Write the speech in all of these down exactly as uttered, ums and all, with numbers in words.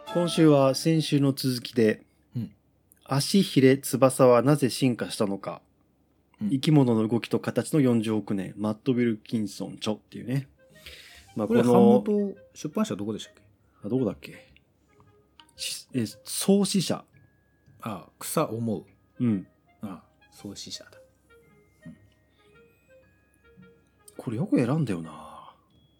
今週は先週の続きで、 うん、 足ひれ翼はなぜ進化したのか、うん、生き物の動きと形のよんじゅうおくねん、マット・ウィルキンソン著っていうね。 まあ、これこの版元出版社どこでしたっけ？ あ、どこだっけ？え創始者。 ああ、草思う。 うん。 ああ、創始者だ。うん、 これよく選んだよな。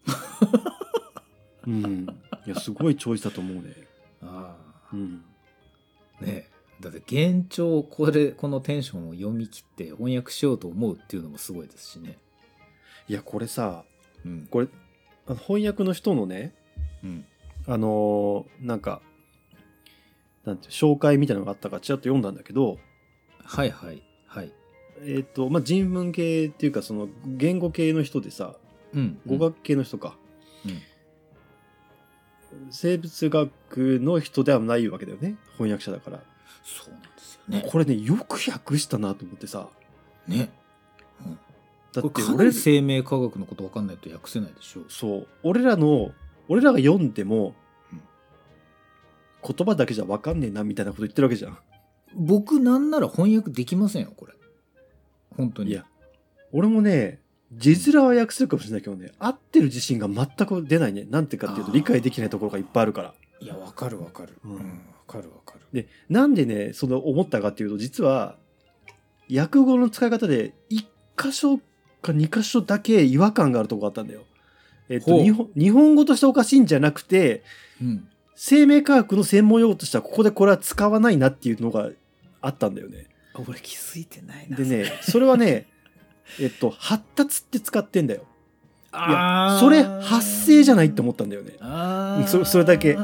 うん。いや、すごいチョイスだと思うね。 ああ。 うん。 ねえ。だって現状これこのテンションを読み切って翻訳しようと思うっていうのもすごいですしね。 いやこれさ、 うん、 これ翻訳の人のね、 うん、 あのー、なんかなんて紹介みたいなのがあったからちらっと読んだんだけど、 はいはいはい。 えっ、ー、とまあ人文系っていうかその言語系の人でさ、 うん、 語学系の人か、 うん、 生物学の人ではないわけだよね、翻訳者だから。 そうなんですよね。 これねよく訳したなと思ってさ。 ね。うん、 だって俺ら生命科学のこと分かんないと訳せないでしょ。 そう俺らの俺らが読んでも、うん、言葉だけじゃ分かんねえなみたいなこと言ってるわけじゃん。 僕なんなら翻訳できませんよこれ。本当に。 いや俺もね字面は訳するかもしれないけどね、合ってる自信が全く出ないね。なんてかっていうと理解できないところがいっぱいあるから。 いや分かる分かる。うん、分かる分かる。 でなんでねその思ったかっていうと、実は訳語の使い方でいっ箇所かに箇所だけ違和感があるところがあったんだよ。えっと日本日本語としておかしいんじゃなくて、うん、生命科学の専門用語としてはここでこれは使わないなっていうのがあったんだよね。 俺気づいてないな。 でねそれはねえっと発達って使ってんだよ。 あいやそれ発生じゃないって思ったんだよね。 あそ, それだけ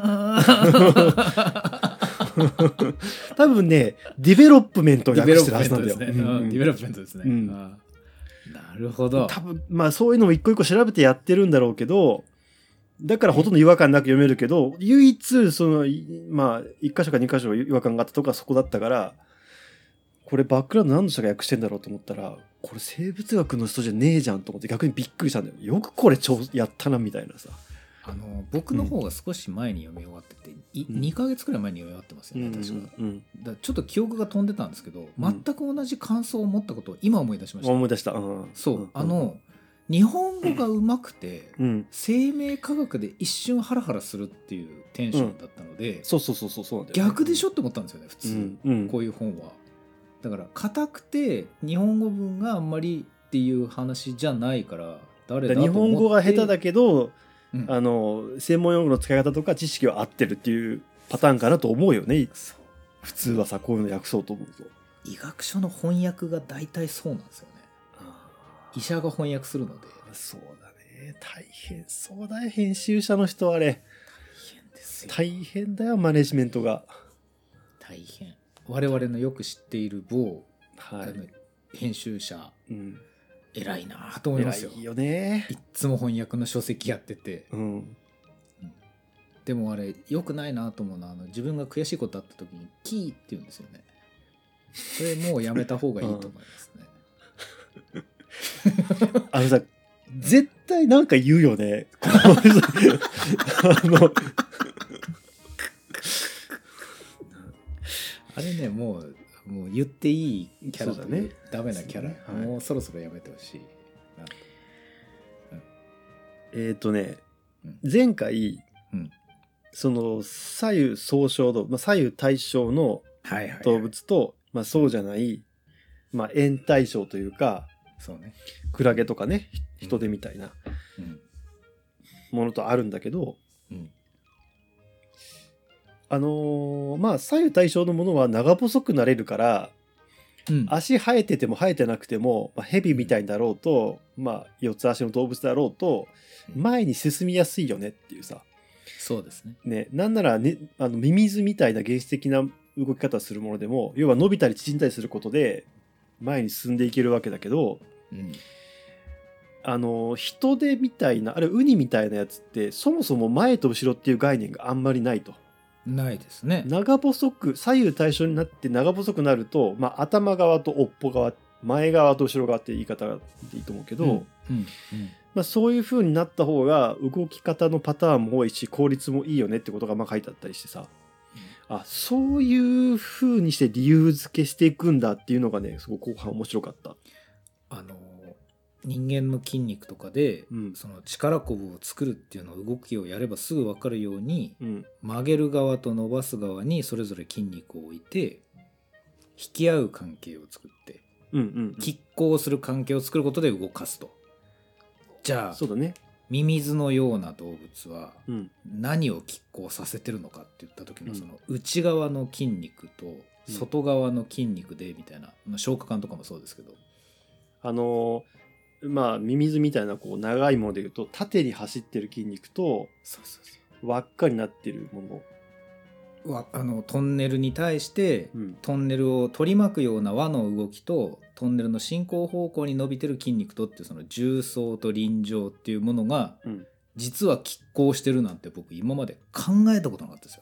多分ねディベロップメントを訳してるはずなんだよ。 ディベロップメントですね、うん、なるほど。 多分まあそういうのも一個一個調べてやってるんだろうけど、だからほとんど違和感なく読めるけど、唯一そのまあいっ箇所かに箇所違和感があったとこはそこだったから、これバックグラウンド何の人が訳してんだろうと思ったら、これ生物学の人じゃねえじゃんと思って逆にびっくりしたんだよ。よくこれ超やったなみたいなさ。 あの僕の方が少し前に読み終わってて、うん、にかげつくらい前に読み終わってますよね、うん、確か、うん、だからちょっと記憶が飛んでたんですけど、うん、全く同じ感想を持ったことを今思い出しました。 思い出した、うん、 そう、うん、あの日本語がうまくて、うん、生命科学で一瞬ハラハラするっていうテンションだったので、 うん、そうそうそうそうそうなんだよね、逆でしょって思ったんですよね普通、うんうん、こういう本は。だから硬くて日本語文があんまりっていう話じゃないから誰だと思って、 日本語が下手だけど、うん、あの専門用語の使い方とか知識は合ってるっていうパターンかなと思うよね。普通はさこういうの訳そうと思うと。 医学書の翻訳が大体そうなんですよね。医者が翻訳するので。 そうだね、大変そうだよ編集者の人はあれ。 大変ですよ。 大変だよマネジメントが。 大変。我々のよく知っている某、 はい、 編集者、うん、偉いなと思いますよ。 偉いよね。 いつも翻訳の書籍やってて、 うんうん、 でもあれ良くないなと思うのは、あの自分が悔しいことあった時にキーって言うんですよね。それもうやめた方がいいと思いますね。 あのさ絶対なんか言うよね。あのあれね、もうもう言っていいキャラだね。ダメなキャラ、 ね、はい、 もうそろそろやめてほしいな、 うん、えっ、ー、とね、うん、前回、うん、その左右相称の、まあ、左右対称の動物と、はいはいはい、まあ、そうじゃない、まあ、円対称というか、 そうね、 クラゲとかね人手みたいなものとあるんだけど、うん、あのー、まあ左右対称のものは長細くなれるから、うん、足生えてても生えてなくても、まあ、ヘビみたいだろうと、まあ、四つ足の動物だろうと前に進みやすいよねっていうさ。 そうですね。 ね、なんなら、ね、あのミミズみたいな原始的な動き方するものでも、要は伸びたり縮んだりすることで前に進んでいけるわけだけど、うん、あの人手みたいなあれウニみたいなやつってそもそも前と後ろっていう概念があんまりないと。 ないですね。 長細く左右対称になって長細くなると、まあ、頭側と尾っぽ側前側と後ろ側って言い方でいいと思うけど、うんうんうん、 まあ、そういう風になった方が動き方のパターンも多いし効率もいいよねってことがまあ書いてあったりしてさ、あ、そういう風にして理由付けしていくんだっていうのがねすごく後半面白かった。 あの人間の筋肉とかで、 うん、 その力こぶを作るっていうのを動きをやればすぐ分かるように、 うん、 曲げる側と伸ばす側にそれぞれ筋肉を置いて引き合う関係を作って、 うんうんうん、 拮抗する関係を作ることで動かすと。じゃあそうだね、 ミミズのような動物はうん何を拮抗させてるのかって言った時の、 うんその内側の筋肉と外側の筋肉でみたいな、まあ消化管とかもそうですけど、 あのー、まあミミズみたいなこう長いものでいうと縦に走ってる筋肉とそうそうそう輪っかになってるもの、 わあのトンネルに対して、 うん、 トンネルを取り巻くような輪の動きとトンネルの進行方向に伸びてる筋肉とっていうその重層と輪状っていうものが、 うん、 実は拮抗してるなんて僕今まで考えたことなかったですよ。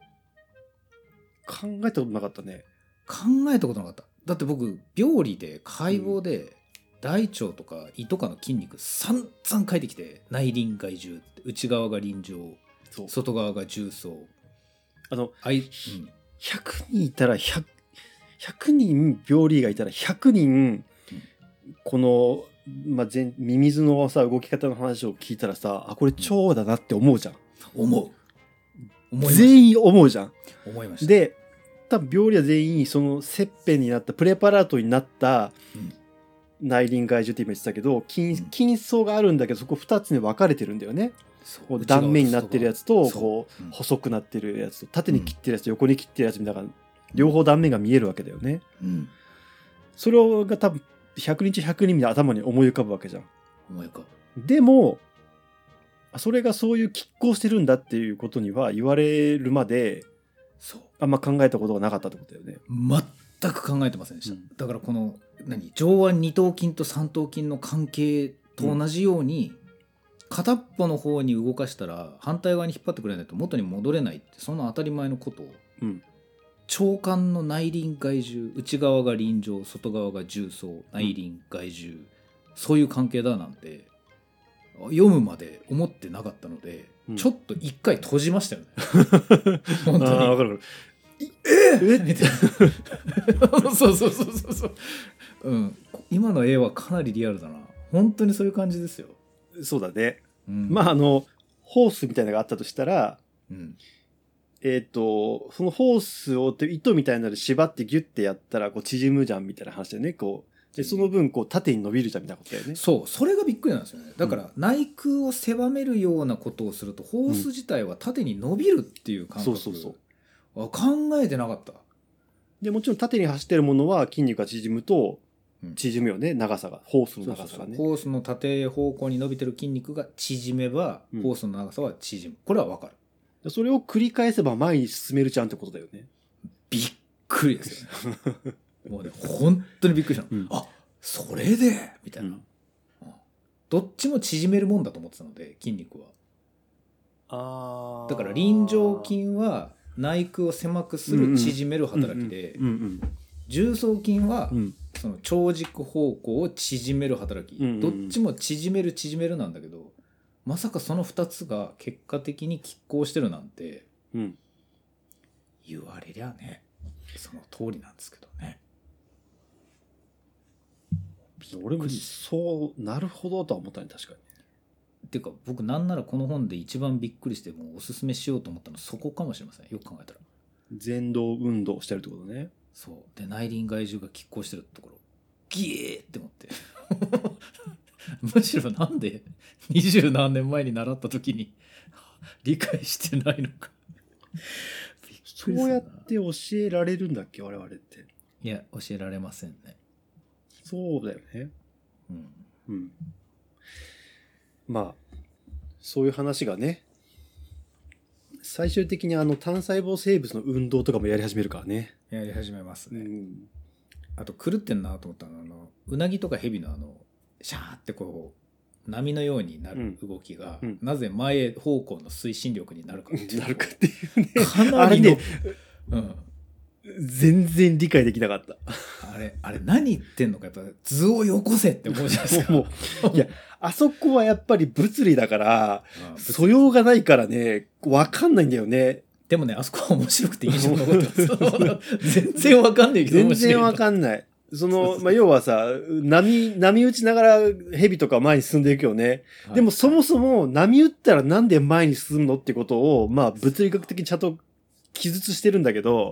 考えたことなかったね。 考えたことなかった。だって僕病理で解剖で大腸とか胃とかの筋肉散々書いてきて、内輪外重って内側が輪状、外側が重層、 あのあい、うん、 ひゃくにんいたら 100, ひゃくにん病理がいたらひゃくにんこの、まあ、全ミミズのさ動き方の話を聞いたらさ、あこれ腸だなって思うじゃん。 思う思いました。 全員思うじゃん。 思いました。 で多分病理は全員その切片になったプレパラートになった内輪外重って今言ってたけど、筋筋層があるんだけどそこふたつに分かれてるんだよね。断面になってるやつとこう、うん、細くなってるやつと縦に切ってるやつと横に切ってるやつみたいな、両方断面が見えるわけだよね、うん、それが多分ひゃくにん中ひゃくにんの頭に思い浮かぶわけじゃん。 思い浮かぶ。でもそれがそういう拮抗してるんだっていうことには言われるまでそうあんま考えたことがなかったってことだよね。 全く考えてませんでした、うん、だからこの何上腕二頭筋と三頭筋の関係と同じように、うん、片っぽの方に動かしたら反対側に引っ張ってくれないと元に戻れないって、その当たり前のことを、うん、腸管の内輪外重、内側が輪状外側が重層、内輪外重、うん、そういう関係だなんて読むまで思ってなかったので、うん、ちょっと一回閉じましたよね本当に。あ、分かる。えー、みたいなそうそうそうそうそう、うん、今の絵はかなりリアルだな。本当にそういう感じですよ。 そうだね、うん、まああのホースみたいなのがあったとしたら、うん、えっ、ー、とそのホースを糸みたいなので縛ってギュッてやったらこう縮むじゃんみたいな話だよね。こうでその分こう縦に伸びるじゃんみたいなことだよね。 そう、それがびっくりなんですよね。だから内空を狭めるようなことをするとホース自体は縦に伸びるっていう感覚、うん、そうそうそう、考えてなかった。 でもちろん縦に走ってるものは筋肉が縮むと縮むよね、うん、長さが、ホースの長さがね。そうそうそう、 ホースの縦方向に伸びてる筋肉が縮めば、うん、ホースの長さは縮む。これは分かる。 それを繰り返せば前に進めるじゃんってことだよね。 びっくりですよねもうね本当にびっくりしたの、うん、あそれでみたいな、うん、どっちも縮めるもんだと思ってたので筋肉は。あだから輪状筋は内空を狭くする縮める働きで、重層筋はその長軸方向を縮める働き、うんうん、どっちも縮める縮めるなんだけど、まさかそのふたつが結果的に拮抗してるなんて、うん、言われりゃねその通りなんですけどね。 俺もそうなるほどとは思ったね、確かに。 っていうか僕なんならこの本で一番びっくりしてもうおすすめしようと思ったのそこかもしれません。よく考えたら前動運動してるってことね。 そうで内輪外重が拮抗してるところギーって思ってむしろなんで二十何年前に習った時に理解してないのかそうやって教えられるんだっけ我々って。 いや教えられませんね。 そうだよね。うんうん。まあそういう話がね最終的にあの単細胞生物の運動とかもやり始めるからね。 やり始めますね、うん、あと狂ってんなと思ったのはあのうなぎとかヘビのあのシャーってこう波のようになる動きが、うん、なぜ前方向の推進力になるかっていう、 なるかっていうねかなりの、 ね、うん、全然理解できなかった。 あれあれ何言ってんのか、やっぱ図をよこせって思うじゃないですか。 もういやあそこはやっぱり物理だからまあ素養がないからね分かんないんだよね。 でもね、あそこは面白くて印象に残ってます全然わかんないけど全面白い然わかんない。その、まあ、要はさ、波、波打ちながら蛇とか前に進んでいくよね。 はいでもそもそも波打ったらなんで前に進むのってことを、まあ物理学的にちゃんと記述してるんだけど、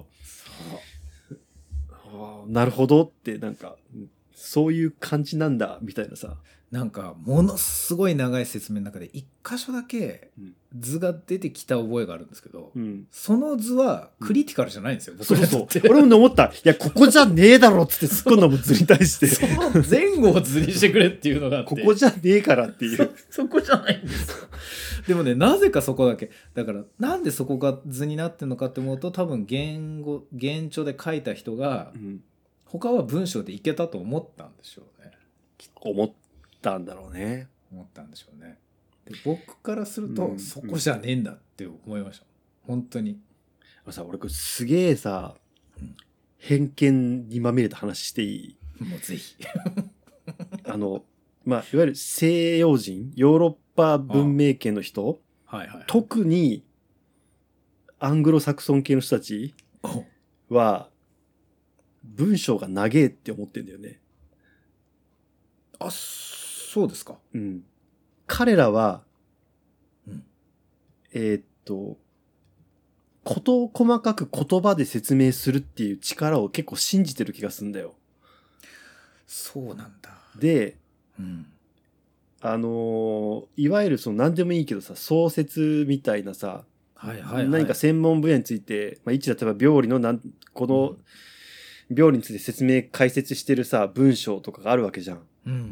あーなるほどってなんか、そういう感じなんだ、みたいなさ。 なんかものすごい長い説明の中で一箇所だけうん図が出てきた覚えがあるんですけど、 うん。 その図はクリティカルじゃないんですよ、僕そうそうらにとって。。 俺も思った。いや、ここじゃねえだろっつって突っ込んだもん図に対して。 その前後を図にしてくれっていうのがあってここじゃねえからっていう。 そそこじゃないんですよ。でもね、なぜかそこだけだから、なんでそこが図になってるのかって思うと、多分言語原著で書いた人がうん他は文章でいけたと思ったんでしょうね。 思ったんだろうね。 思ったんでしょうね。で僕からすると、 うんそこじゃねえんだって思いました。本当に。 さ、俺これすげえさ、 うん偏見にまみれた話していい？ もうぜひ。 あの、まあ、いわゆる西洋人、ヨーロッパ文明圏の人、 はいはい。 特にアングロサクソン系の人たちおは、文章が長えって思ってんだよね。 あ、そうですか。 うん。彼らは、 うんえーっと、ことを細かく言葉で説明するっていう力を結構信じてる気がするんだよ。 そうなんだ。 で、 うん。 あのーいわゆるその何でもいいけどさ、創説みたいなさ、 はいはい、はい。 何か専門分野について、まあ、一例えば病理のなん、この病理について説明解説してるさ、文章とかがあるわけじゃん。 うんうんうん。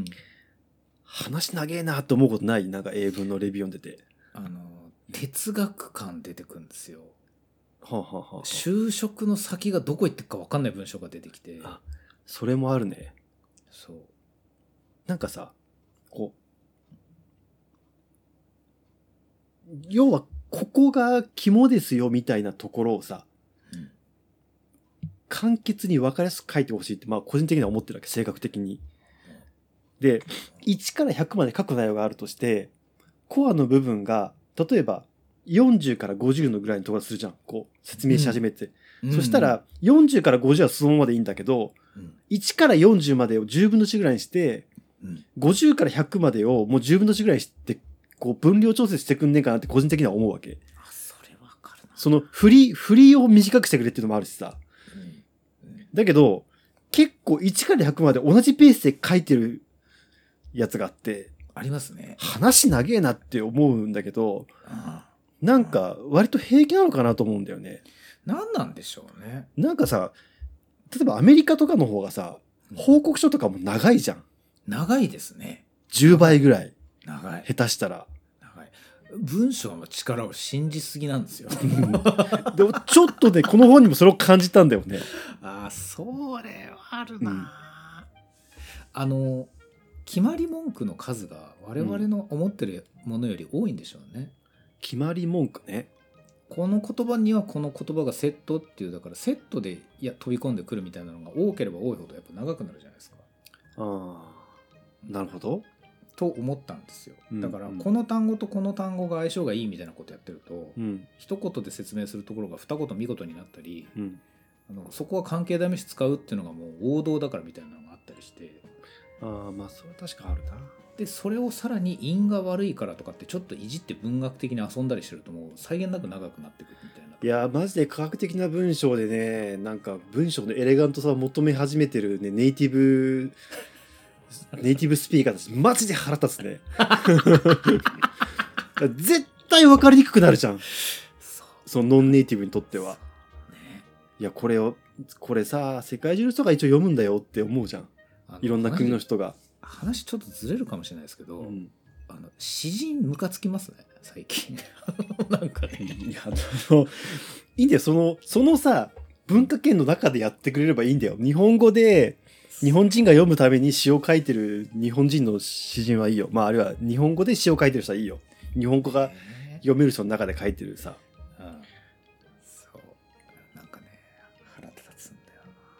話長えなと思うことない？なんか英文のレビュー読んでて。 あの哲学感出てくるんですよ。 はあ、はあはあはあ、 就職の先がどこ行ってるか分かんない文章が出てきて。 あそれもあるね。 そう。 なんかさ、こう、要はここが肝ですよみたいなところをさ、 うん簡潔に分かりやすく書いてほしいって、まあ個人的には思ってるわけ、性格的に。で、いちからひゃくまで書く内容があるとして、コアの部分が、例えばよんじゅうからごじゅうのぐらいのところするじゃん。こう、説明し始めて。 うんそしたら、よんじゅうからごじゅうはそのままでいいんだけど、 うんいちからよんじゅうまでをじゅうぶんのいちぐらいにして、 うんごじゅうからひゃくまでをもうじゅうぶんのいちぐらいにして、こう分量調節してくんねえかなって個人的には思うわけ。 あ、それ分かるな。 その振り、振りを短くしてくれっていうのもあるしさ。 うんだけど、結構いちからひゃくまで同じペースで書いてるやつがあって、 ありますね。 話長えなって思うんだけど、 ああなんか割と平気なのかなと思うんだよね。 何なんでしょうね。 なんかさ、例えばアメリカとかの方がさ、報告書とかも長いじゃん。 長いですね。 じゅうばいぐらい。 長い。 下手したら。 長い。文章の力を信じすぎなんですよ。 でもちょっとね、この本にもそれを感じたんだよね。 ああ、それはあるな、うん、あの決まり文句の数が我々の思ってるものより多いんでしょうね、うん、 決まり文句ね。 この言葉にはこの言葉がセットっていう、だからセットでいや飛び込んでくるみたいなのが多ければ多いほどやっぱ長くなるじゃないですか。 ああ、なるほど。 と思ったんですよ。だからうんうん、 この単語とこの単語が相性がいいみたいなことやってると、 うん、 一言で説明するところが二言見事になったり、 うん、 あのそこは関係代名詞使うっていうのがもう王道だからみたいなのがあったりして、 ああ、まあそれは確かあるな。 でそれをさらに韻が悪いからとかってちょっといじって文学的に遊んだりしてるともう際限なく長くなってくるみたいな。 いやマジで科学的な文章でね、なんか文章のエレガントさを求め始めてるね、ネイティブネイティブスピーカーたちマジで腹立つね。絶対分かりにくくなるじゃん。 そうそのノンネイティブにとっては、 ね、 いやこれをこれさ世界中の人が一応読むんだよって思うじゃん。いろんな国の人が。 話ちょっとずれるかもしれないですけど、 うん、 あの詩人ムカつきますね最近。なんかね、 いやあのいいんだよ、そのそのさ文化圏の中でやってくれればいいんだよ。日本語で日本人が読むために詩を書いてる日本人の詩人はいいよ。まああるいは日本語で詩を書いてる人はいいよ。日本語が読める人の中で書いてるさ、 うん、そうなんかね腹立つんだよ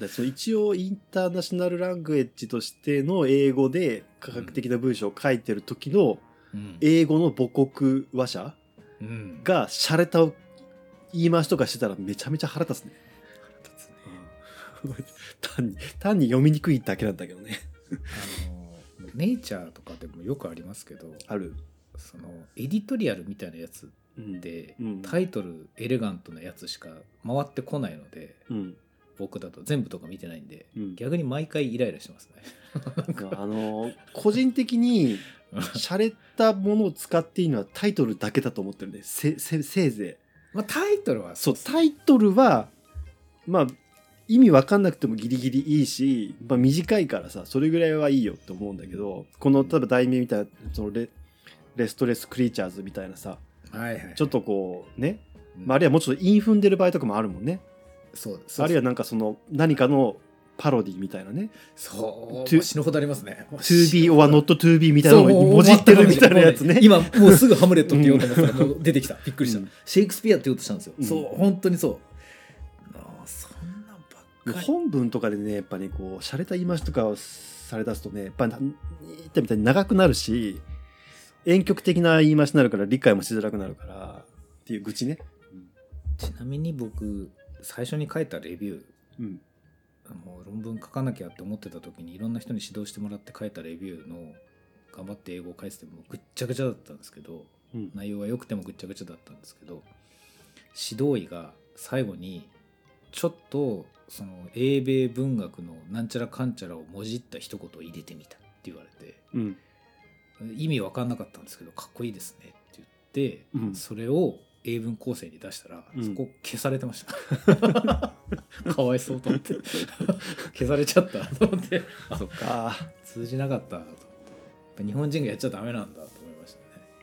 でその一応インターナショナルラングエッジとしての英語で科学的な文章を書いてる時の英語の母国話者が洒落た言い回しとかしてたらめちゃめちゃ腹立つね。腹立つね。単に単に読みにくいだけなんだけどね。 あのネイチャーとかでもよくありますけど、 ある。 そのエディトリアルみたいなやつで、うん、タイトルエレガントなやつしか回ってこないので、うん、僕だと全部とか見てないんで、うん、逆に毎回イライラしてますね。 あの個人的に洒落たものを使っていいのはタイトルだけだと思ってるんで、せせせいぜい、まあ、タイトルはそうタイトルはまあ意味わかんなくてもギリギリいいし、まあ、短いからさそれぐらいはいいよって思うんだけど、この例えば題名みたいなその レ, レストレスクリーチャーズみたいなさ、はいはいはい、ちょっとこうね、まあ、あるいはもうちょっと韻踏んでる場合とかもあるもんね。そうです。あるいはなんかその何かのパロディみたいなね。 そう。死ぬほどありますね。 to be or not to be みたいなのをもじってるみたいなやつね。 今もうすぐハムレットって言おうと思ったらもう出てきた。びっくりした。うん、シェイクスピアって言おうとしたんですよ。うん、そう本当にそう。あそんなんばっかり。 本文とかでねやっぱねこう洒落た言い回しとかをされ出すとねやっぱり言ったみたいに長くなるし婉曲的な言い回しになるから理解もしづらくなるからっていう愚痴ね。 うん、ちなみに僕最初に書いたレビュー。うん、もう論文書かなきゃって思ってた時にいろんな人に指導してもらって書いたレビューの頑張って英語を書いててもぐっちゃぐちゃだったんですけど、うん、内容は良くてもぐっちゃぐちゃだったんですけど、指導医が最後にちょっとその英米文学のなんちゃらかんちゃらをもじった一言を入れてみたって言われて、うん、意味分かんなかったんですけどかっこいいですねって言って、うん、それを英文構成に出したら、うん、そこ消されてましたかわいそうと思って消されちゃったと思ってあそっか通じなかったと思って日本人がやっちゃダメなんだと思いま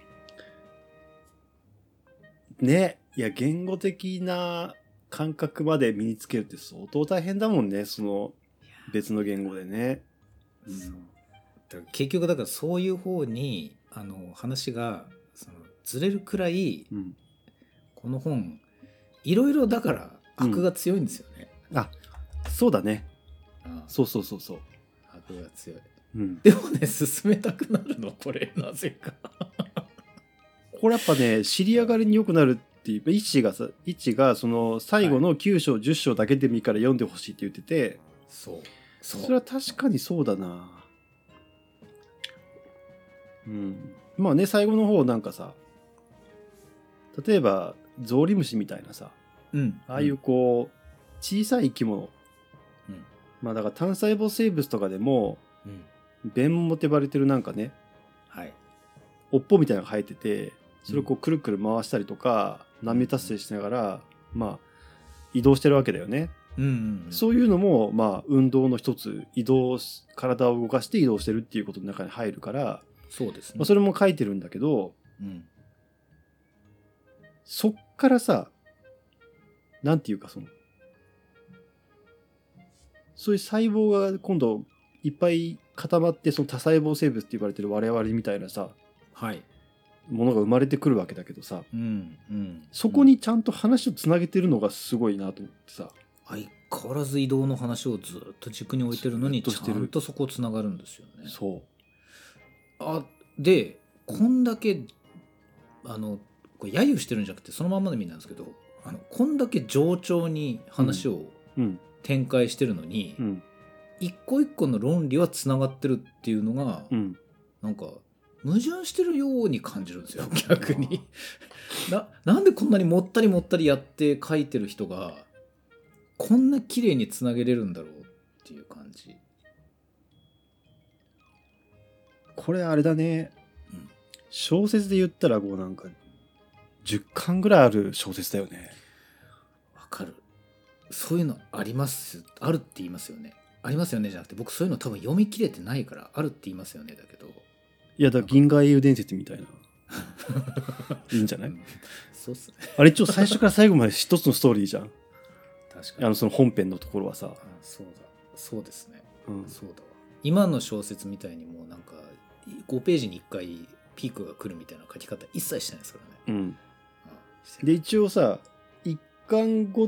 したね。ねいや言語的な感覚まで身につけるって相当大変だもんねその別の言語でね、 うん、だから結局だからそういう方にあの話がそのずれるくらい、うんこの本いろいろだから悪が強いんですよね、 うん、あそうだねああそうそうそうそう悪が強い、うん、でもね進めたくなるのこれなぜかこれやっぱね尻上がりに良くなるっていう一がさ一がその最後のきゅう章じゅっ章だけでもいいから読んでほしいって言ってて、はい、そうそうそれは確かにそうだな。うんまあね最後の方なんかさ例えばゾウリムシみたいなさ、うん、ああいうこう小さい生き物、うん、まあだから単細胞生物とかでも、うん、弁もって呼ばれてるなんかね、はい、尾っぽみたいなのが生えててそれをこうくるくる回したりとか、うん、波達成しながら、まあ移動してるわけだよね、うんうんうん、そういうのもまあ運動の一つ移動体を動かして移動してるっていうことの中に入るからそうですね、 まあ、それも書いてるんだけど、うんそっからさ、なんていうかその、そういう細胞が今度いっぱい固まってその多細胞生物って言われてる我々みたいなさ、はい、ものが生まれてくるわけだけどさ、うんうん、そこにちゃんと話をつなげてるのがすごいなと思ってさ。 相変わらず移動の話をずっと軸に置いてるのにちゃんとそこつながるんですよね。そう。あでこんだけあのこれ揶揄してるんじゃなくてそのまんまの意味なんですけどあのこんだけ冗長に話を展開してるのに、うんうん、一個一個の論理はつながってるっていうのが、うん、なんか矛盾してるように感じるんですよ逆にな, なんでこんなにもったりもったりやって書いてる人がこんな綺麗につなげれるんだろうっていう感じ。 これあれだね、うん、小説で言ったらこうなんかじゅっかんぐらいある小説だよね。 わかる。そういうのありますあるって言いますよね。ありますよねじゃなくて僕そういうの多分読み切れてないからあるって言いますよねだけどいやだから銀河英雄伝説みたいないいんじゃない、うん、 そうっすね。 あれ一応最初から最後まで一つのストーリーじゃん。 確かにあのその本編のところはさ。あそうだそうですね、うん、そうだわ。今の小説みたいにもうなんかごページにいっかいピークが来るみたいな書き方一切してないですからね。うん。 で一応さ一巻ご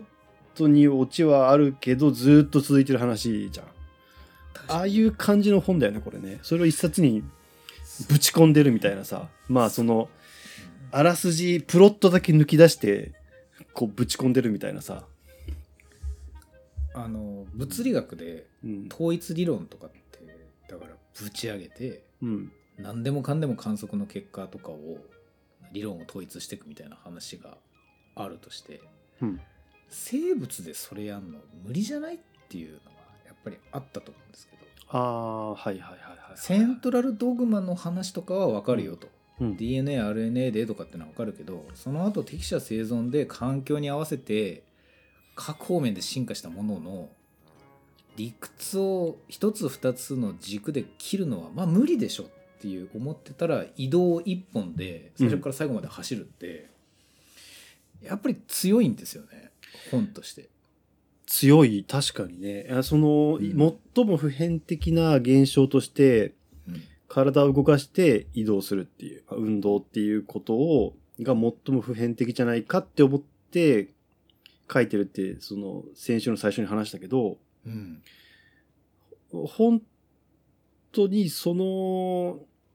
トにオチはあるけどずーっと続いてる話じゃん。ああいう感じの本だよねこれね。それを一冊にぶち込んでるみたいなさ、まあそのあらすじプロットだけ抜き出してこうぶち込んでるみたいなさ。 あの物理学で統一理論とかってだからぶち上げて、 うん、 何でもかんでも観測の結果とかを理論を統一していくみたいな話があるとして、 うん、 生物でそれやんの無理じゃないっていうのがやっぱりあったと思うんですけど、 ああはいはいはいはい、 セントラルドグマの話とかは分かるよと、 うん、 ディーエヌエー、アールエヌエー でとかってのは分かるけど、その後適者生存で環境に合わせて各方面で進化したものの理屈を一つ二つの軸で切るのはまあ無理でしょっていう思ってたら、移動一本で最初から最後まで走るって、うん、やっぱり強いんですよね本として。 強い、確かにね。その、うん、最も普遍的な現象として、うん、体を動かして移動するっていう運動っていうことをが最も普遍的じゃないかって思って書いてるって、その先週の最初に話したけど、うん、本当にその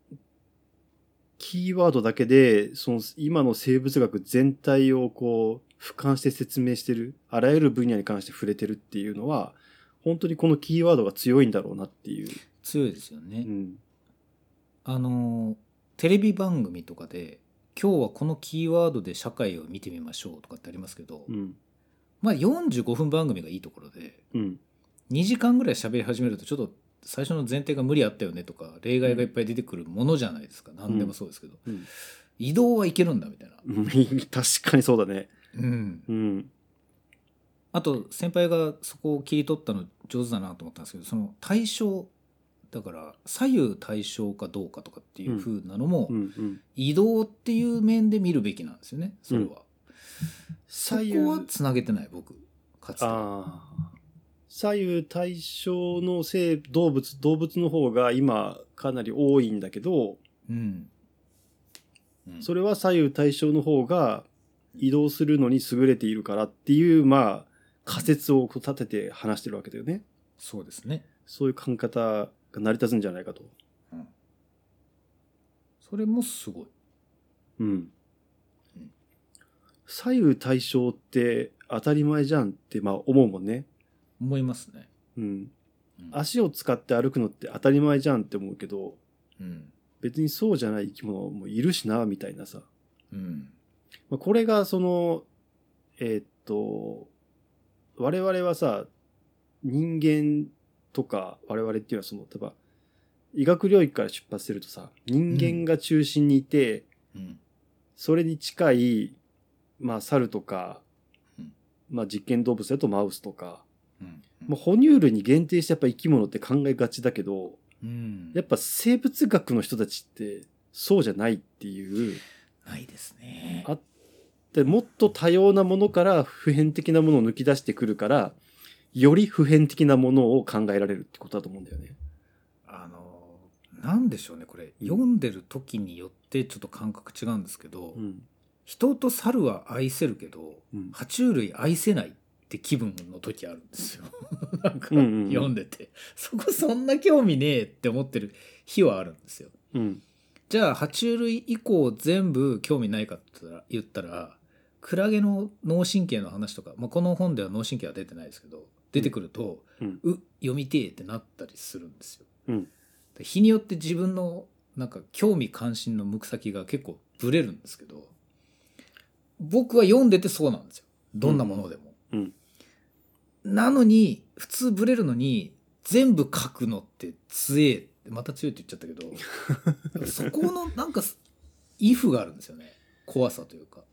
キーワードだけでその今の生物学全体をこう俯瞰して説明してる、あらゆる分野に関して触れてるっていうのは本当にこのキーワードが強いんだろうなっていう。 強いですよね、 うん、 あのテレビ番組とかで今日はこのキーワードで社会を見てみましょうとかってありますけど、うん、まあよんじゅうごふん番組がいいところで、うん、にじかんぐらい喋り始めるとちょっと最初の前提が無理あったよねとか例外がいっぱい出てくるものじゃないですか、うん、何でもそうですけど、うん、移動はいけるんだみたいな確かにそうだね、 うんうん、あと先輩がそこを切り取ったの上手だなと思ったんですけど、その対象だから左右対称かどうかとかっていう風なのも、うんうんうん、移動っていう面で見るべきなんですよねそれは、うん、そこはつなげてない僕かつては。 左右対称の生動物動物の方が今かなり多いんだけど、うんうん、それは左右対称の方が移動するのに優れているからっていうまあ仮説を立てて話してるわけだよね。 そうですね。 そういう考え方が成り立つんじゃないかと、うん、 それもすごい、 うんうん、左右対称って当たり前じゃんってまあ思うもんね。 思いますね、 うんうん、足を使って歩くのって当たり前じゃんって思うけど、うん、別にそうじゃない生き物もいるしなみたいなさ、うんまあ、これがそのえー、っと我々はさ人間とか我々っていうのはその例えば医学領域から出発するとさ人間が中心にいて、うん、それに近いまあ猿とか、うんまあ、実験動物だとマウスとか、うんうんまあ、哺乳類に限定してやっぱ生き物って考えがちだけど、うん、やっぱ生物学の人たちってそうじゃないっていうないですね。 あってもっと多様なものから普遍的なものを抜き出してくるからより普遍的なものを考えられるってことだと思うんだよね。 あのなんでしょうねこれ、うん、読んでる時によってちょっと感覚違うんですけど、うん、人と猿は愛せるけど、うん、爬虫類愛せないって気分の時あるんですよなんか、うんうんうん、読んでてそこそんな興味ねえって思ってる日はあるんですよ、うん、じゃあ爬虫類以降全部興味ないかって言ったらクラゲの脳神経の話とか、まあ、この本では脳神経は出てないですけど出てくると、うん、う読みてえってなったりするんですよ、うん、日によって自分のなんか興味関心の向く先が結構ブレるんですけど僕は読んでてそうなんですよどんなものでも、うんうん、なのに普通ブレるのに全部書くのって強えってまた強いって言っちゃったけどそこのなんかイフがあるんですよね怖さというか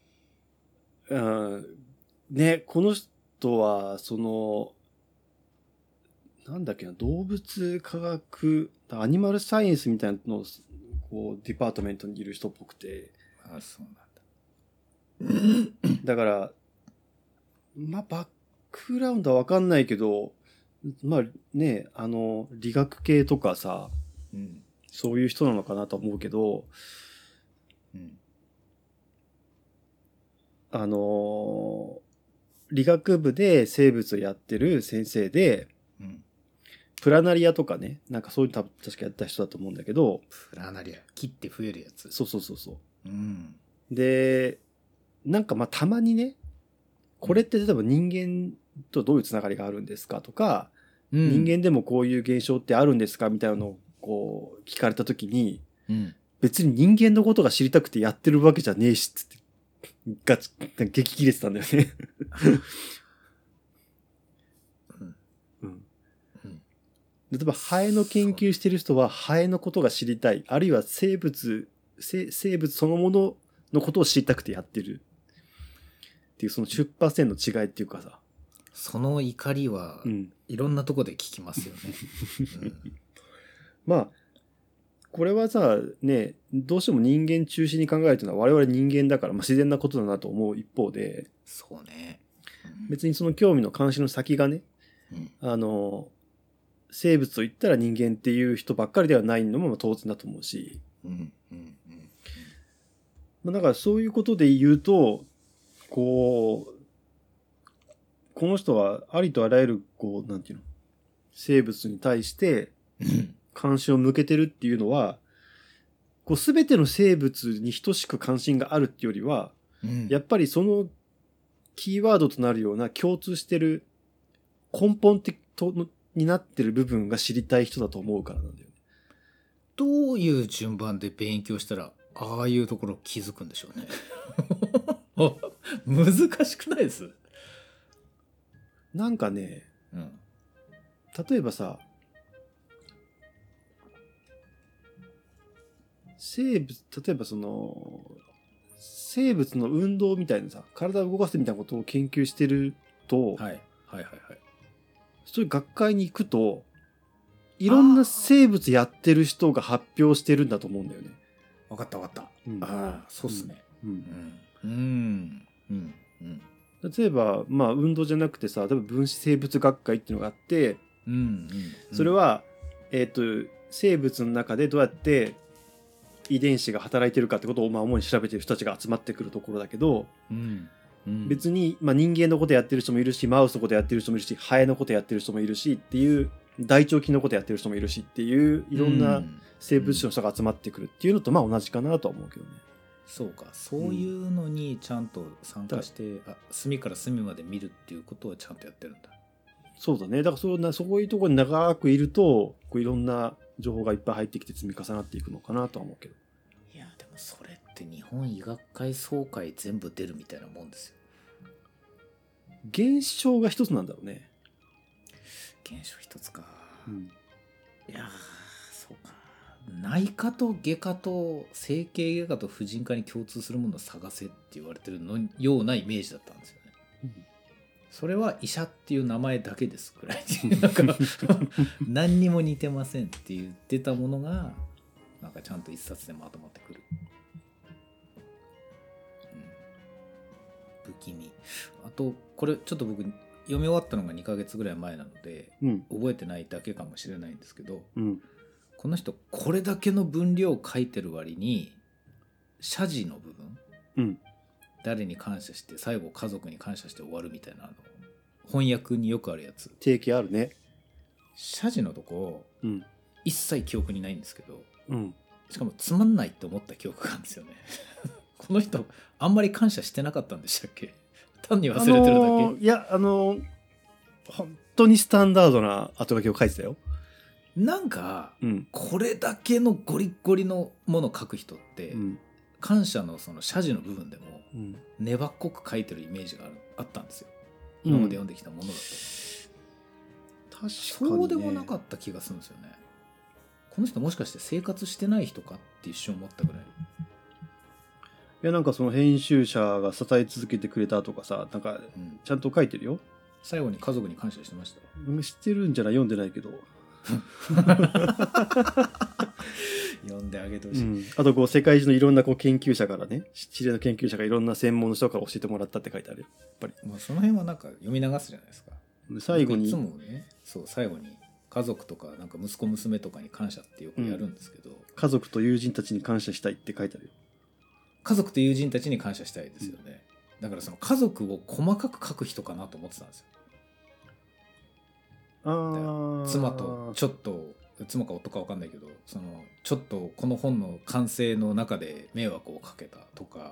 あねこの人はそのなんだっけな動物科学アニマルサイエンスみたいなのこうディパートメントにいる人っぽくてあそうなんだだからまあバックグラウンドは分かんないけどまあねあの理学系とかさ、うん、そういう人なのかなと思うけど、うん、あの理学部で生物をやってる先生で、 うん、 プラナリアとかね、なんかそういうの確かやった人だと思うんだけど、 プラナリア、切って増えるやつ。 そうそうそうそう。 うん、 で、なんかまあたまにね、これって例えば人間とどういうつながりがあるんですかとか、うん、人間でもこういう現象ってあるんですかみたいなのをこう聞かれたときに、うん、別に人間のことが知りたくてやってるわけじゃねえしっつってガチ激切れてたんだよねうんうんうん、例えばハエの研究してる人はハエのことが知りたい、あるいは生物生物そのもののことを知りたくてやってるっていうその出発点の違いっていうかさ、 その怒りはいろんなとこで聞きますよね、うん、 まあこれはさね、どうしても人間中心に考えるというのは我々人間だから、まあ、自然なことだなと思う一方で、 そうね、 うん、別にその興味の関心の先がね、うん、あの生物といったら人間っていう人ばっかりではないのも当然だと思うし、うんうんうんまあ、だからそういうことで言うとこうこの人はありとあらゆるこうなんていうの生物に対して関心を向けてるっていうのは、こう全ての生物に等しく関心があるっていうよりは、うん、やっぱりそのキーワードとなるような共通してる根本的になってる部分が知りたい人だと思うからなんだよね。 どういう順番で勉強したらああいうところ気づくんでしょうね難しくないです？ なんかね、うん、例えばさ、生物、例えばその生物の運動みたいなさ、体を動かすみたいなことを研究してると、はい、はいはいはいそういう学会に行くといろんな生物やってる人が発表してるんだと思うんだよね。 分かった分かった、うん、ああそうっすね、うんうんうんうんうん例えばまあ運動じゃなくてさ、例えば分子生物学会っていうのがあって、うんうんうん、それはえっと生物の中でどうやって遺伝子が働いてるかってことをまあ主に調べてる人たちが集まってくるところだけど、うんうん、別に、まあ、人間のことやってる人もいるし、マウスのことやってる人もいるし、ハエのことやってる人もいるしっていう、大腸菌のことやってる人もいるしっていういろんな生物種の人が集まってくるっていうのとまあ同じかなとは思うけどね。 そうか、そういうのにちゃんと参加して、うん、あ隅から隅まで見るっていうことをちゃんとやってるんだ。 そうだね。だからそうなそういうところに長くいるとこういろんな情報がいっぱい入ってきて積み重なっていくのかなとは思うけど。 いやでもそれって日本医学会総会全部出るみたいなもんですよ。 現象が一つなんだろうね。 現象一つか、うん、いやそうか。内科と外科と整形外科と婦人科に共通するものを探せって言われてるのようなイメージだったんですよね、うん、それは医者っていう名前だけですくらいなんか何にも似てませんって言ってたものがなんかちゃんと一冊でまとまってくる、うん、不気味。あとこれちょっと僕読み終わったのがにかげつぐらい前なので、うん、覚えてないだけかもしれないんですけど、うん、この人これだけの分量を書いてる割に謝辞の部分、うん、誰に感謝して最後家族に感謝して終わるみたいなあの翻訳によくあるやつ定期あるね。 謝辞のとこ、うん、一切記憶にないんですけど、うん、しかもつまんないって思った記憶があるんですよねこの人あんまり感謝してなかったんでしたっけ？単に忘れてるだけ、あのー、いやあのー、本当にスタンダードな後書きを書いてたよ。 なんか、うん、これだけのゴリゴリのものを書く人って、うん、感謝のその謝辞の部分でも、うん、粘っこく書いてるイメージがあるあったんですよ、うん、今まで読んできたものだと。確かに、ね、そうでもなかった気がするんですよね。この人もしかして生活してない人かって一瞬思ったぐらい。 いやなんかその編集者が支え続けてくれたとかさ、なんかちゃんと書いてるよ、うん、 最後に家族に感謝してました。 知ってるんじゃない、読んでないけど読んであげてほしい、うん、 あとこう世界中のいろんなこう研究者からね、知り合いの研究者がいろんな専門の人から教えてもらったって書いてある。やっぱり、 まあ、その辺はなんか読み流すじゃないですか。最後にいつもね、そう最後に家族とかなんか息子娘とかに感謝ってよくやるんですけど、うん、 家族と友人たちに感謝したいって書いてあるよ。 家族と友人たちに感謝したいですよね、 だからその家族を細かく書く人かなと思ってたんですよ。 あ妻とちょっと妻か夫か分かんないけど、そのちょっとこの本の完成の中で迷惑をかけたとか。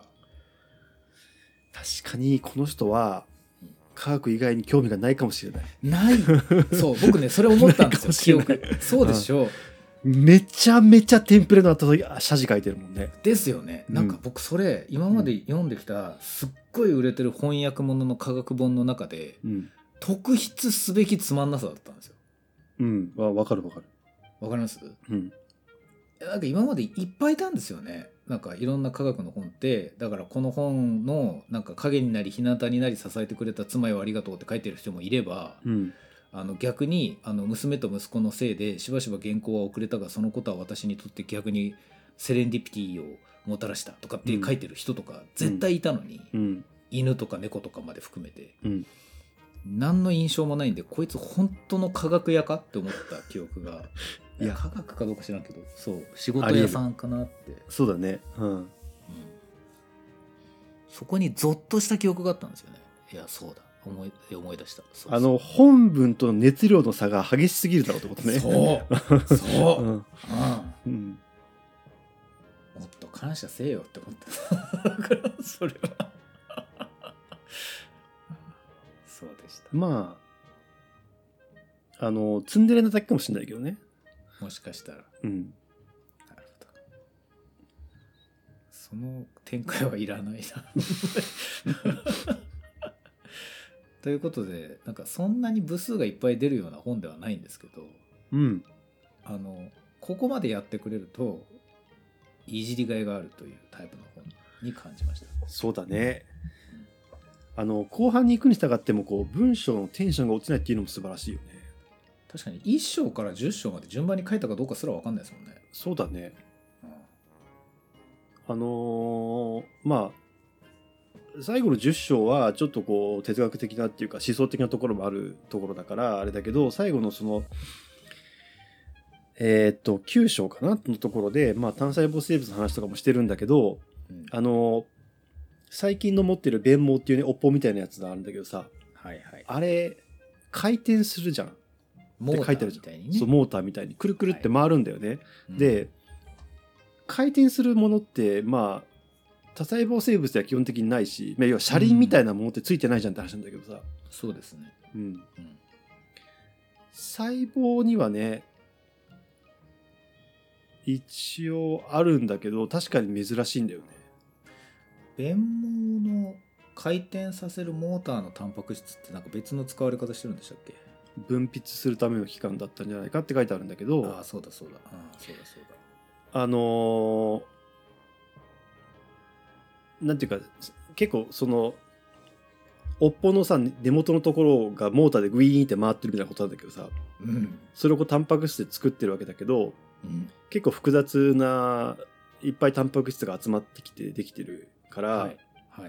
確かにこの人は科学以外に興味がないかもしれない。 ないそう僕ねそれ思ったんですよ記憶。そうでしょう。 めちゃめちゃテンプレの後に謝辞書いてるもんね。 ですよね。なんか僕それ今まで読んできたすっごい売れてる翻訳物の科学本の中で、うん、特筆すべきつまんなさだったんですよ。 うんわ分かる分かる。 わかります、 うん、 なんか今までいっぱいいたんですよね。なんかいろんな科学の本って、だからこの本のなんか影になり日向になり支えてくれた妻よありがとうって書いてる人もいれば、うん、あの逆にあの娘と息子のせいでしばしば原稿は遅れたがそのことは私にとって逆にセレンディピティをもたらしたとかって書いてる人とか絶対いたのに、うんうん、犬とか猫とかまで含めて、うん、何の印象もないんでこいつ本当の科学屋かって思った記憶がいや科学かどうか知らんけどそう仕事屋さんかなって。 そうだね、うんうん、 そこにゾッとした記憶があったんですよね。いやそうだ思い思い出した。そうそうあの本文との熱量の差が激しすぎるだろうってことね。 そうそう、うんうんうん、もっと感謝せえよって思っただからそれはそうでした。 まああのツンデレなだけかもしれないけどね、 もしかしたら、 うん、 なるほど。その展開はいらないなということでなんかそんなに部数がいっぱい出るような本ではないんですけど、 うん、 あのここまでやってくれるといじりがいがあるというタイプの本に感じました。 そうだね、うん、あの後半に行くに従ってもこう文章のテンションが落ちないっていうのも素晴らしいよね。 確かにいっ章からじゅっ章まで順番に書いたかどうかすら分かんないですもんね。 そうだね、うん、あのー、まあ最後のじゅっ章はちょっとこう哲学的なっていうか思想的なところもあるところだからあれだけど、最後のそのえー、っときゅう章かなのところで、まあ、単細胞生物の話とかもしてるんだけど、うん、あの最近の持ってる弁毛っていうねおっぽみたいなやつがあるんだけどさ、 はいはい、 あれ回転するじゃんって書いてあるじゃん、 ね、 そうモーターみたいにくるくるって回るんだよね、はいうん、で回転するものってまあ多細胞生物では基本的にないし、要は車輪みたいなものってついてないじゃんって話なんだけどさ、うん、 そうですね、 うんうん、細胞にはね一応あるんだけど確かに珍しいんだよね。 弁毛の回転させるモーターのタンパク質ってなんか別の使われ方してるんでしたっけ？ 分泌するための器官だったんじゃないかって書いてあるんだけど、 ああそうだそうだ、ああそうだそうだあのーなんていうか結構そのおっぽのさ根元のところがモーターでグイーンって回ってるみたいなことなんだけどさ、 うん、 それをこうタンパク質で作ってるわけだけど、うん、結構複雑ないっぱいタンパク質が集まってきてできてるから、はいはい、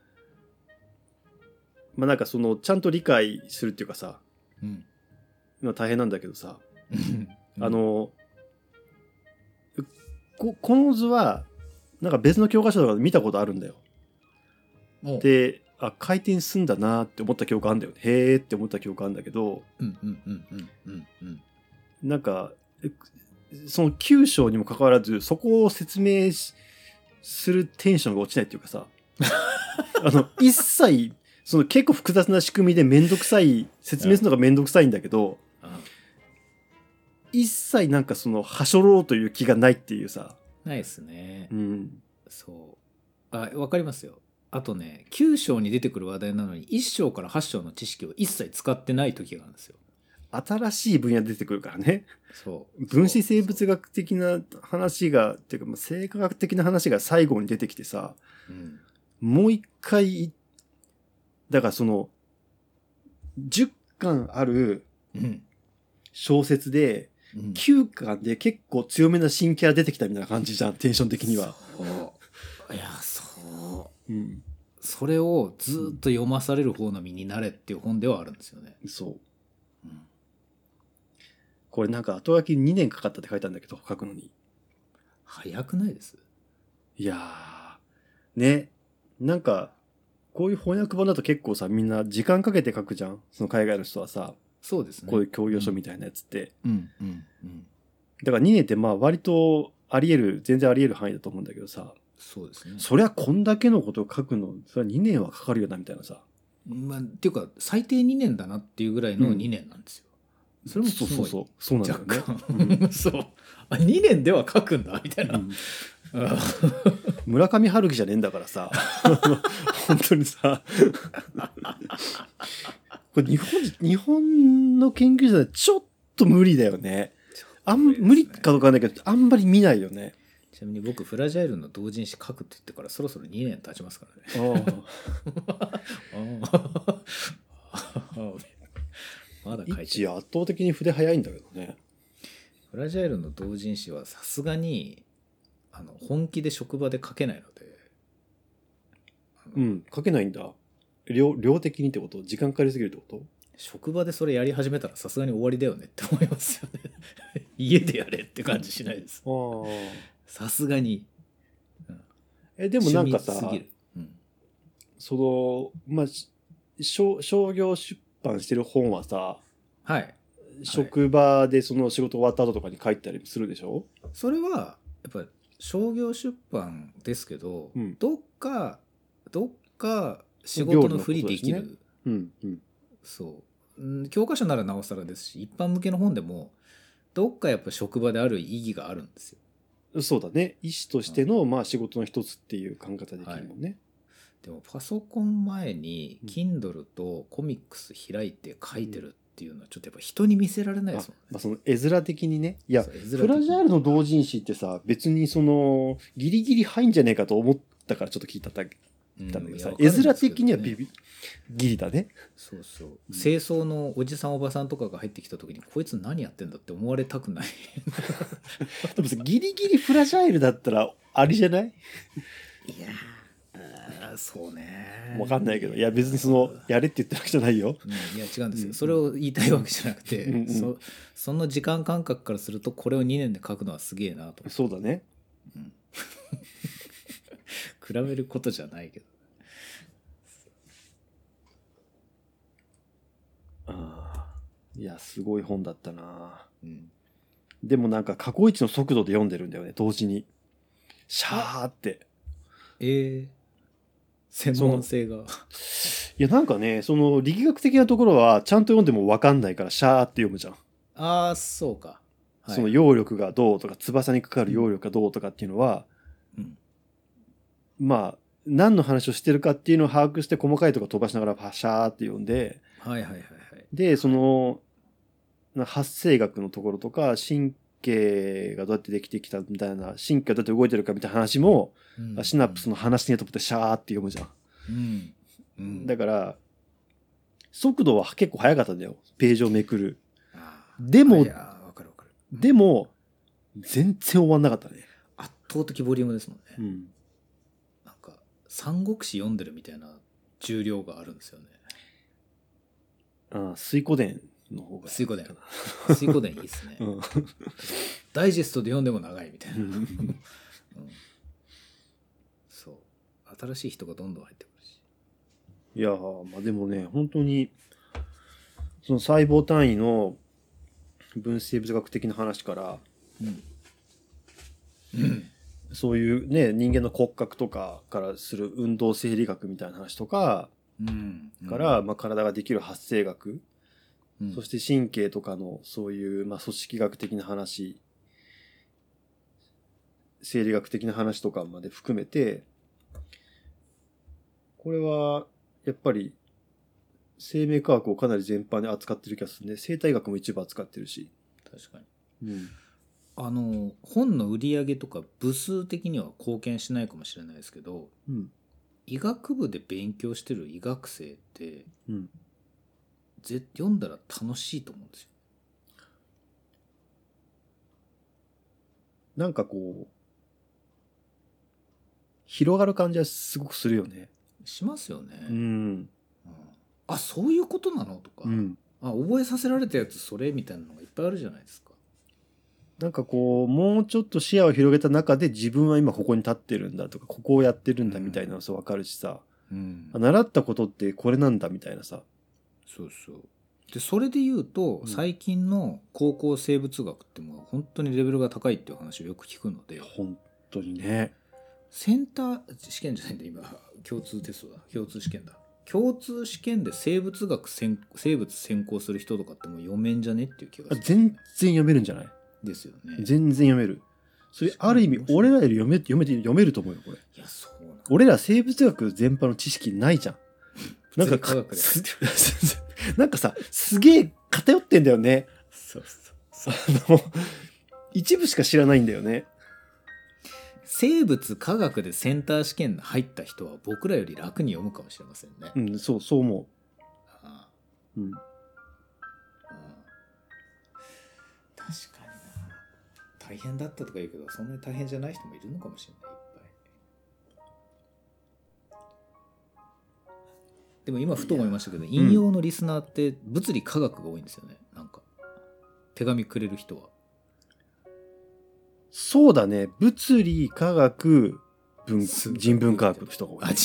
まあなんかそのちゃんと理解するっていうかさ、うん、今大変なんだけどさ、うん、あのこ, この図はなんか別の教科書とかで見たことあるんだよ。で、あ回転すんだなって思った記憶あるんだよね。へーって思った記憶あるんだけど、 うんうんうんうんうんうん、 なんかそのきゅう章にもかかわらずそこを説明するテンションが落ちないっていうかさあの一切その結構複雑な仕組みでめんどくさい説明するのがめんどくさいんだけど、うん、一切なんかそのはしょろうという気がないっていうさ。 ないですね、 うん、 そうあ分かりますよ。あとねきゅう章に出てくる話題なのにいっ章からはち章の知識を一切使ってない時があるんですよ。 新しい分野出てくるからね。 そう分子生物学的な話がっていうか生化学的な話が最後に出てきてさ、うん、もう一回だからそのじゅっかんある小説で、うん、きゅうかんで結構強めな新キャラ出てきたみたいな感じじゃんテンション的には。 そういやそう、 うん、 それをずっと読まされる方の身になれっていう本ではあるんですよね。 そう、うん、これなんか後書きにねんかかったって書いたんだけど書くのに。 早くないです？ いやーねなんかこういう翻訳本だと結構さ、みんな時間かけて書くじゃん。その海外の人はさ、 そうですね。 こういう教養書みたいなやつって。 うんうんうん。 だからにねんってまあ割とあり得る、全然あり得る範囲だと思うんだけどさ。 そうですね。 そりゃこんだけのことを書くの、それはにねんはかかるよなみたいなさ。 まあ、っていうか最低にねんだなっていうぐらいのにねんなんですよ。 うん、 それもすごい。 そうそうそう。そうなんだよね。 うん、そう。あ、にねんでは書くんだみたいな。うん、 村上春樹じゃねえんだからさ。本当にさ。これ日本、日本の研究者でちょっと無理だよね。あん、無理かどうかわかんないけど、あんまり見ないよね。 ちなみに僕フラジャイルの同人誌書くって言ってからそろそろにねん経ちますからね。まだ書いてる。 一圧倒的に筆早いんだけどね。 フラジャイルの同人誌はさすがにあの本気で職場で書けないので。 うん、書けないんだ。量、量的にってこと？時間かかりすぎるってこと？ 職場でそれやり始めたらさすがに終わりだよねって思いますよね。家でやれって感じしないです。さすがに、 うん、えでもなんかさ、 うん、 そのまあ商商業出版してる本はさ、 はい、 職場でその仕事終わった後とかに書いたりするでしょ？ それはやっぱり商業出版ですけど、うん、どっかどっか仕事のふりできる、ね、うんうん、そう教科書ならなおさらですし、一般向けの本でもどっかやっぱ職場である意義があるんですよ。 そうだね。医師としてのまあ仕事の一つっていう考え方できるもんね、はい、 でもパソコン前に Kindle とコミックス開いて書いてるっていうのはちょっとやっぱ人に見せられないですもんね。 まあ、その絵面的にね。いやフラジャイルの同人誌ってさ、別にそのギリギリ入んじゃねえかと思ったからちょっと聞いただけたんだけどさ、うん、絵面的にはビビギリだね。 そうそう、うん、清掃のおじさんおばさんとかが入ってきた時にこいつ何やってんだって思われたくない。 でもさギリギリフラジャイルだったらありじゃない？いやーそうね、 分かんないけど、いや別にそのやれって言ってるわけじゃないよ、 うん、いや違うんですよ、うん、それを言いたいわけじゃなくて、うんうん、そ, その時間感覚からするとこれをにねんで書くのはすげえなと。 そうだね、うん、 比べることじゃないけど。 あいやすごい本だったな、うん、でもなんか過去一の速度で読んでるんだよね、同時にシャーって。 えー、専門性が。 いやなんかね、その力学的なところはちゃんと読んでも分かんないからシャーって読むじゃん。 ああそうか、 はい、その揚力がどうとか翼にかかる揚力がどうとかっていうのは、うん、まあ何の話をしてるかっていうのを把握して細かいところ飛ばしながらパシャーって読んで、 はいはいはいはい、 でその発生学のところとか神経がどうやってできてきたみたいな、神経がどうやって動いてるかみたいな話も、うん、シナプスの話にとってシャーって読むじゃん、うんうん、だから速度は結構速かったんだよ、ページをめくる。でもわかるわかる、でも全然終わんなかったね。 圧倒的ボリュームですもんね、うん、なんか三国志読んでるみたいな重量があるんですよね。 ああ水湖伝の方が水湖伝水湖伝いいっすね、うん、ダイジェストで読んでも長いみたいな、うん、そう新しい人がどんどん入ってくるし。 いやまあでもね本当にその細胞単位の分子生物学的な話から、うんうん、そういうね人間の骨格とかからする運動生理学みたいな話とか、うんうん、から、まあ、体ができる発生学、うん、そして神経とかのそういう、まあ、組織学的な話、生理学的な話とかまで含めて、これはやっぱり生命科学をかなり全般に扱ってる気がするね。生態学も一部扱ってるし。 確かに、うん、あの本の売り上げとか部数的には貢献しないかもしれないですけど、うん、医学部で勉強してる医学生って、うん、ぜ読んだら楽しいと思うんですよ。 なんかこう広がる感じはすごくするよね。 しますよね、うんうん、あそういうことなのとか、うん、あ覚えさせられたやつそれみたいなのがいっぱいあるじゃないですか。 なんかこうもうちょっと視野を広げた中で自分は今ここに立ってるんだとかここをやってるんだみたいなのさ分かるしさ、 うん、 習ったことってこれなんだみたいなさ。 そうそうでそれで言うと、 うん、 最近の高校生物学ってもう本当にレベルが高いっていう話をよく聞くので、 本当にね。 センター試験じゃないんだ今、共通テストだ、共通試験だ、共通試験で生物学専生物専攻する人とかってもう読めんじゃねっていう気がする、 全然読めるんじゃない？ ですよね。 全然読める。それある意味俺らより読め読めて読めると思うよこれ。 いやそうなん俺ら生物学全般の知識ないじゃん。なんか科学でなんかさすげえ偏ってんだよね。 そうそうそうあの一部しか知らないんだよね。 生物科学でセンター試験入った人は僕らより楽に読むかもしれませんね。 うん、そうそう思ああう。うん。 ああ確かにな。大変だったとか言うけどそんなに大変じゃない人もいるのかもしれない、いっぱい。でも今ふと思いましたけど、引用のリスナーって物理科学が多いんですよね。なんか手紙くれる人は。 そうだね。物理科学文人文科学の人が多い、ね。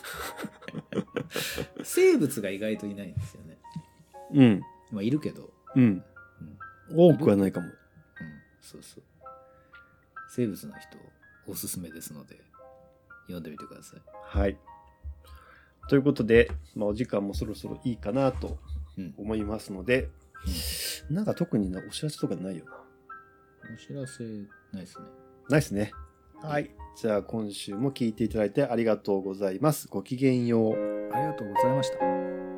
生物が意外といないんですよね。 うん。 まあいるけど。 うん。うん、多くはないかも。 うん、そうそう。生物の人おすすめですので読んでみてください。 はい。ということで、まあ、お時間もそろそろいいかなと思いますので、うん、なんか特になお知らせとかないよな。 お知らせないですね。 ないですね。はい。じゃあ今週も聞いていただいてありがとうございます。ごきげんよう。 ありがとうございました。